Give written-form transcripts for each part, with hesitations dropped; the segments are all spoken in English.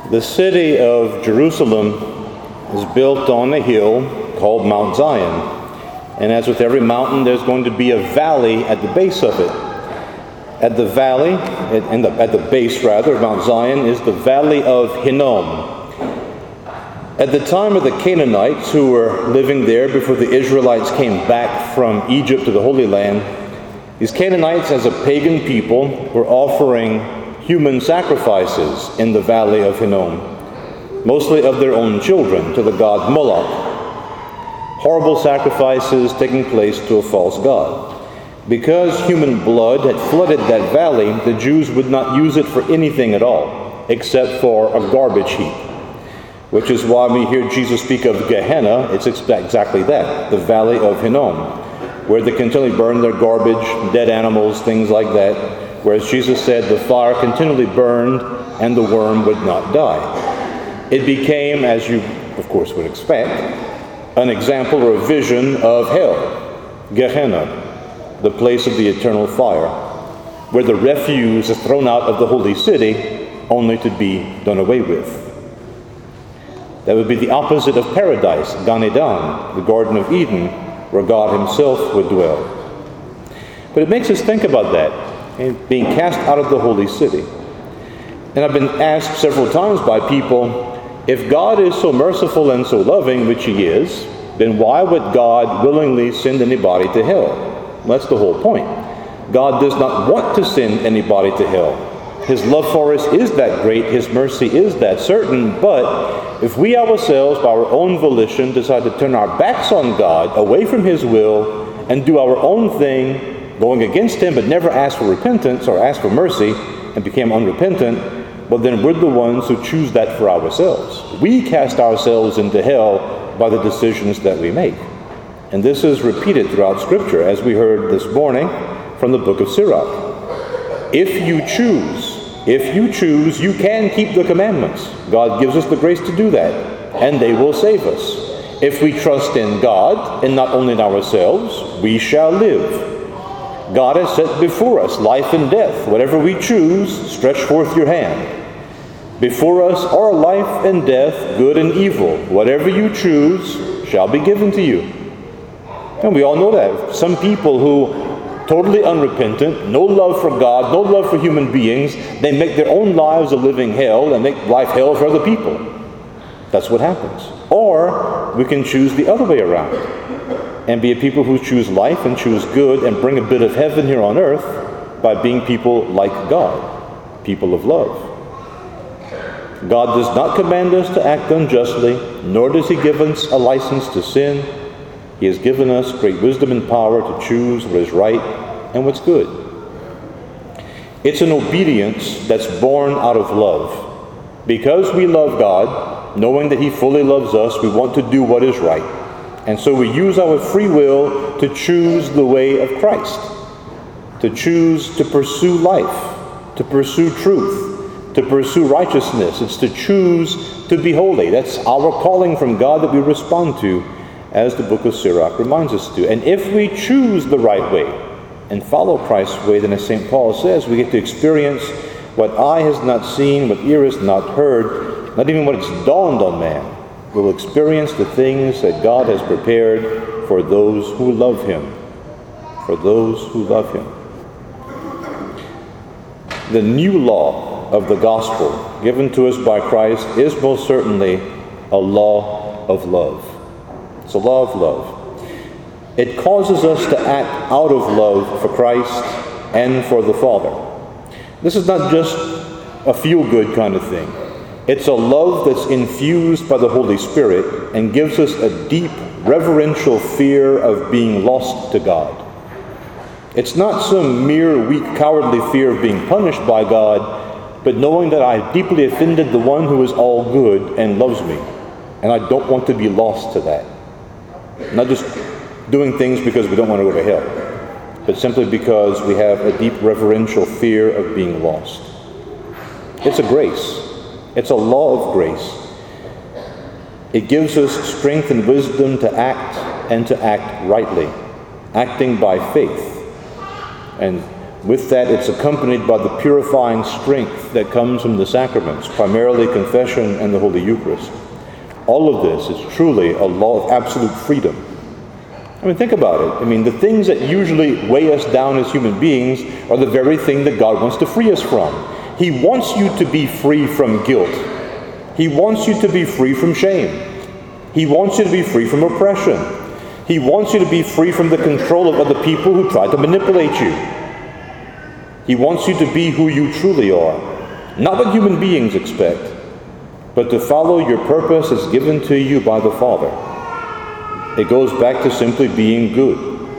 The city of Jerusalem is built on a hill called Mount Zion. And as with every mountain, there's going to be a valley at the base of it. At the base of Mount Zion is the valley of Hinnom. At the time of the Canaanites who were living there before the Israelites came back from Egypt to the Holy Land, these Canaanites, as a pagan people, were offering human sacrifices in the valley of Hinnom, mostly of their own children, to the god Moloch. Horrible sacrifices taking place to a false god. Because human blood had flooded that valley, the Jews would not use it for anything at all, except for a garbage heap. Which is why we hear Jesus speak of Gehenna, it's exactly that, the valley of Hinnom, where they continually burn their garbage, dead animals, things like that. Whereas Jesus said the fire continually burned and the worm would not die. It became, as you of course would expect, an example or a vision of hell, Gehenna, the place of the eternal fire, where the refuse is thrown out of the holy city only to be done away with. That would be the opposite of paradise, Gan Eden, the Garden of Eden, where God himself would dwell. But it makes us think about that, being cast out of the holy city. And I've been asked several times by people, if God is so merciful and so loving, which he is, then why would God willingly send anybody to hell? Well, that's the whole point. God does not want to send anybody to hell. His love for us is that great, his mercy is that certain, but if we ourselves, by our own volition, decide to turn our backs on God, away from his will, and do our own thing, going against him, but never ask for repentance or ask for mercy, and became unrepentant, well, then we're the ones who choose that for ourselves. We cast ourselves into hell by the decisions that we make. And this is repeated throughout Scripture, as we heard this morning from the book of Sirach. If you choose, you can keep the commandments. God gives us the grace to do that, and they will save us. If we trust in God, and not only in ourselves, we shall live. God has set before us life and death. Whatever we choose, stretch forth your hand. Before us are life and death, good and evil. Whatever you choose shall be given to you. And we all know that. Some people who, totally unrepentant, no love for God, no love for human beings, they make their own lives a living hell and make life hell for other people. That's what happens. Or we can choose the other way around and be a people who choose life and choose good and bring a bit of heaven here on earth by being people like God, people of love. God does not command us to act unjustly, nor does he give us a license to sin. He has given us great wisdom and power to choose what is right and what's good. It's an obedience that's born out of love. Because we love God, knowing that he fully loves us, we want to do what is right. And so we use our free will to choose the way of Christ, to choose to pursue life, to pursue truth, to pursue righteousness. It's to choose to be holy. That's our calling from God that we respond to, as the book of Sirach reminds us to. And if we choose the right way and follow Christ's way, then as St. Paul says, we get to experience what eye has not seen, what ear has not heard, not even what it's dawned on man. We'll experience the things that God has prepared for those who love him. For those who love him. The new law of the gospel given to us by Christ is most certainly a law of love. It's a law of love. It causes us to act out of love for Christ and for the Father. This is not just a feel-good kind of thing. It's a love that's infused by the Holy Spirit and gives us a deep, reverential fear of being lost to God. It's not some mere weak, cowardly fear of being punished by God, but knowing that I've deeply offended the one who is all good and loves me, and I don't want to be lost to that. Not just doing things because we don't want to go to hell, but simply because we have a deep reverential fear of being lost. It's a grace. It's a law of grace. It gives us strength and wisdom to act and to act rightly, acting by faith. And With that, it's accompanied by the purifying strength that comes from the sacraments, primarily confession and the Holy Eucharist. All of this is truly a law of absolute freedom. I mean, think about it. I mean, the things that usually weigh us down as human beings are the very thing that God wants to free us from. He wants you to be free from guilt. He wants you to be free from shame. He wants you to be free from oppression. He wants you to be free from the control of other people who try to manipulate you. He wants you to be who you truly are, not what human beings expect, but to follow your purpose as given to you by the Father. It goes back to simply being good,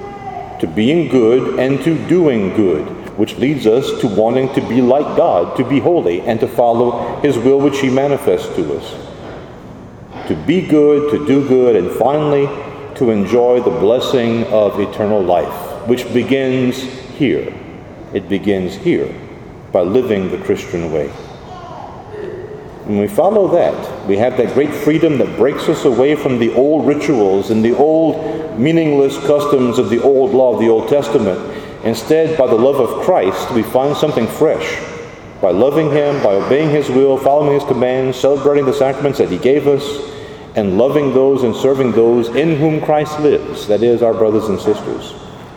and to doing good, which leads us to wanting to be like God, to be holy, and to follow His will which He manifests to us. To be good, to do good, and finally, to enjoy the blessing of eternal life, which begins here. It begins here, by living the Christian way. When we follow that, we have that great freedom that breaks us away from the old rituals and the old meaningless customs of the old law of the Old Testament. Instead, by the love of Christ, we find something fresh. By loving Him, by obeying His will, following His commands, celebrating the sacraments that He gave us, and loving those and serving those in whom Christ lives, that is, our brothers and sisters.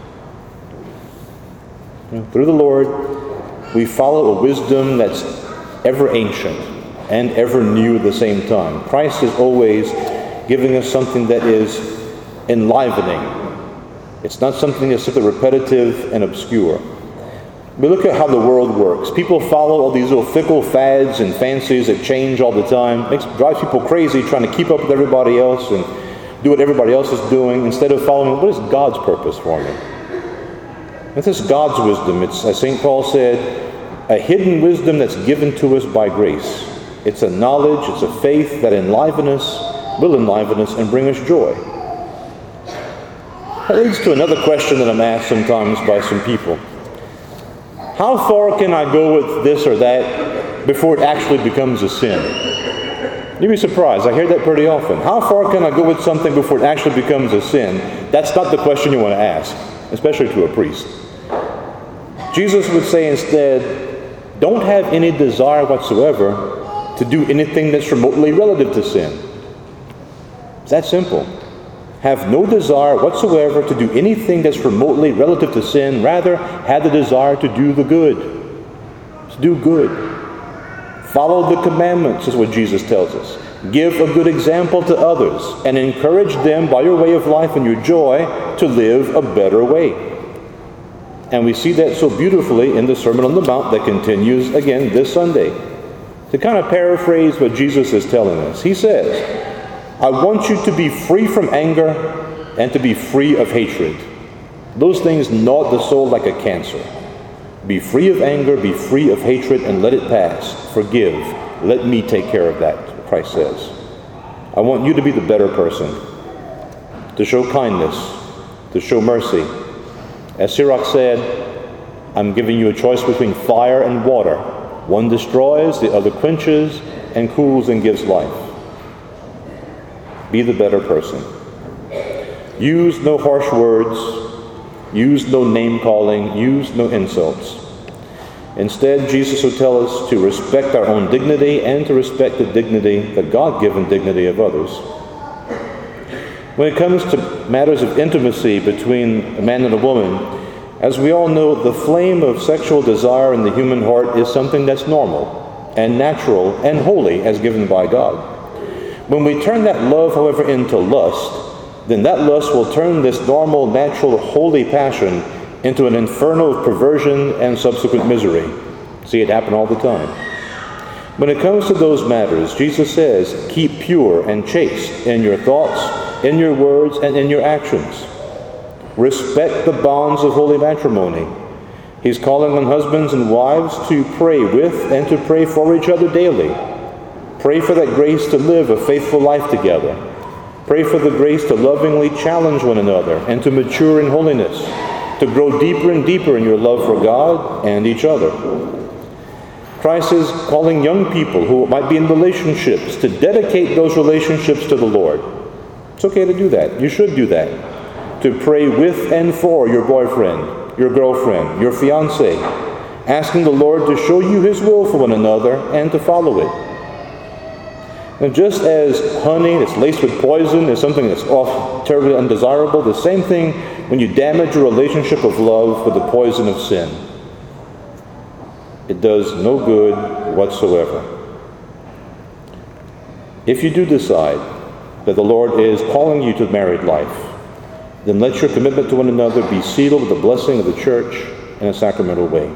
Through the Lord, we follow a wisdom that's ever ancient and ever new at the same time. Christ is always giving us something that is enlivening. It's not something that's simply repetitive and obscure. We look at how the world works. People follow all these little fickle fads and fancies that change all the time. It drives people crazy trying to keep up with everybody else and do what everybody else is doing instead of following what is God's purpose for me. This is God's wisdom. It's, as St. Paul said, a hidden wisdom that's given to us by grace. It's a knowledge, it's a faith that will enliven us and bring us joy. That leads to another question that I'm asked sometimes by some people. How far can I go with this or that before it actually becomes a sin? You'd be surprised. I hear that pretty often. How far can I go with something before it actually becomes a sin? That's not the question you want to ask, especially to a priest. Jesus would say instead, don't have any desire whatsoever to do anything that's remotely relative to sin. It's that simple. Have no desire whatsoever to do anything that's remotely relative to sin. Rather, have the desire to do the good. To do good. Follow the commandments is what Jesus tells us. Give a good example to others and encourage them by your way of life and your joy to live a better way. And we see that so beautifully in the Sermon on the Mount that continues again this Sunday. To kind of paraphrase what Jesus is telling us, He says, I want you to be free from anger and to be free of hatred. Those things gnaw the soul like a cancer. Be free of anger, be free of hatred, and let it pass. Forgive. Let me take care of that, Christ says. I want you to be the better person, to show kindness, to show mercy. As Sirach said, I'm giving you a choice between fire and water. One destroys, the other quenches, and cools and gives life. Be the better person. Use no harsh words. Use no name-calling. Use no insults. Instead, Jesus will tell us to respect our own dignity and to respect the dignity, the God-given dignity of others. When it comes to matters of intimacy between a man and a woman, as we all know, the flame of sexual desire in the human heart is something that's normal and natural and holy as given by God. When we turn that love, however, into lust, then that lust will turn this normal, natural, holy passion into an inferno of perversion and subsequent misery. See it happen all the time. When it comes to those matters, Jesus says, keep pure and chaste in your thoughts, in your words, and in your actions. Respect the bonds of holy matrimony. He's calling on husbands and wives to pray with and to pray for each other daily. Pray for that grace to live a faithful life together. Pray for the grace to lovingly challenge one another and to mature in holiness, to grow deeper and deeper in your love for God and each other. Christ is calling young people who might be in relationships to dedicate those relationships to the Lord. It's okay to do that. You should do that. To pray with and for your boyfriend, your girlfriend, your fiancé, asking the Lord to show you His will for one another and to follow it. And just as honey that's laced with poison is something that's terribly undesirable, the same thing when you damage a relationship of love with the poison of sin. It does no good whatsoever. If you do decide that the Lord is calling you to married life, then let your commitment to one another be sealed with the blessing of the church in a sacramental way.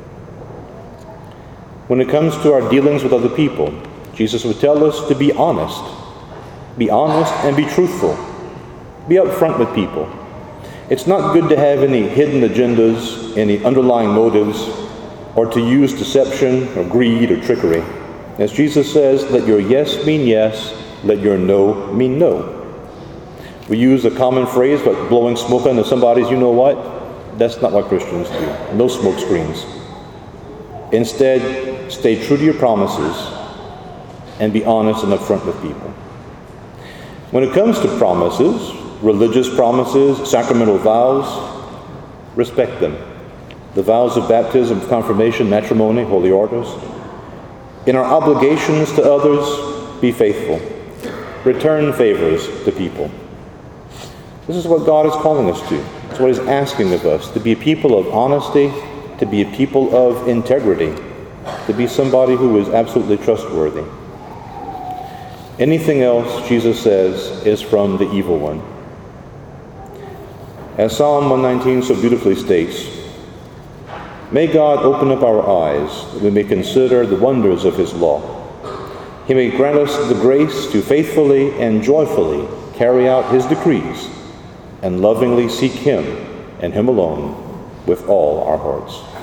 When it comes to our dealings with other people, Jesus would tell us to be honest. Be honest and be truthful. Be upfront with people. It's not good to have any hidden agendas, any underlying motives, or to use deception or greed or trickery. As Jesus says, let your yes mean yes, let your no mean no. We use a common phrase like blowing smoke into somebody's you know what. That's not what Christians do. No smoke screens. Instead, stay true to your promises and be honest and upfront with people. When it comes to promises, religious promises, sacramental vows, respect them. The vows of baptism, confirmation, matrimony, holy orders. In our obligations to others, be faithful. Return favors to people. This is what God is calling us to. It's what He's asking of us, to be a people of honesty, to be a people of integrity, to be somebody who is absolutely trustworthy. Anything else, Jesus says, is from the evil one. As Psalm 119 so beautifully states, may God open up our eyes that we may consider the wonders of His law. He may grant us the grace to faithfully and joyfully carry out His decrees and lovingly seek Him and Him alone with all our hearts.